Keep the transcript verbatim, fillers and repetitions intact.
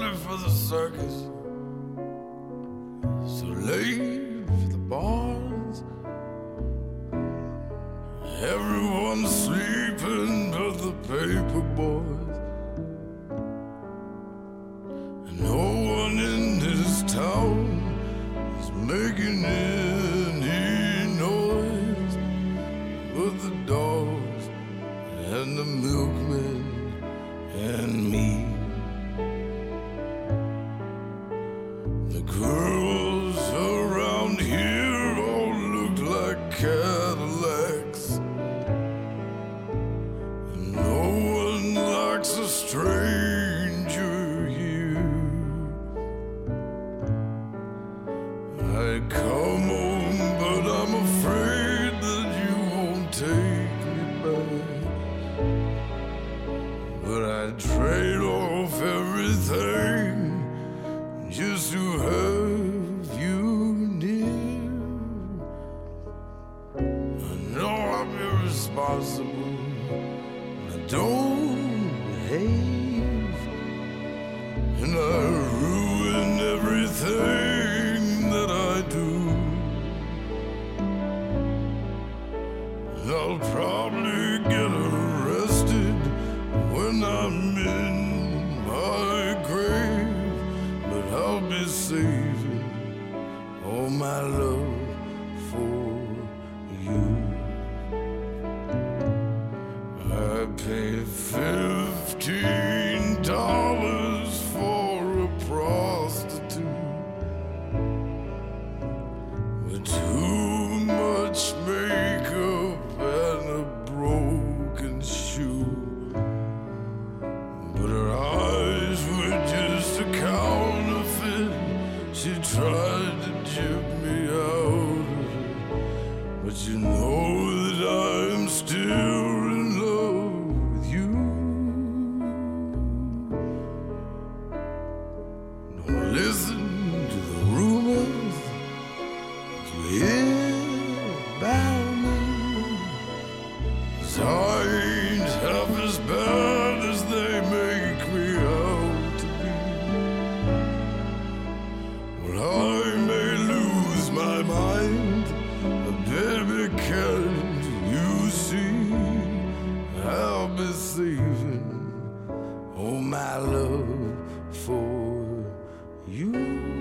ready for the circus. So leave the barns. Everyone's sleeping but the paper boys. And no one in this town is making any noise but the dogs and the milkmen and me. The girls around here all look like Cadillacs, and no one likes a stranger here. I come home, but I'm afraid that you won't take me back. But I'd trade off everything just to have you near. I know I'm irresponsible, I don't behave, and I ruin everything that I do. And I'll probably get arrested when I'm in my grave, but I'll be saving all my love for you. I paid fifteen dollars for a prostitute with too much makeup and a broken shoe. But her eyes were just a counterfeit. She tried to jib me out of it. But you know that I'm still in love with you. Don't listen to the rumors you hear about me, 'cause I ain't half as bad as they make me out to be. Well, I may lose my mind, but baby, can't you see? I'll be saving all my love for you.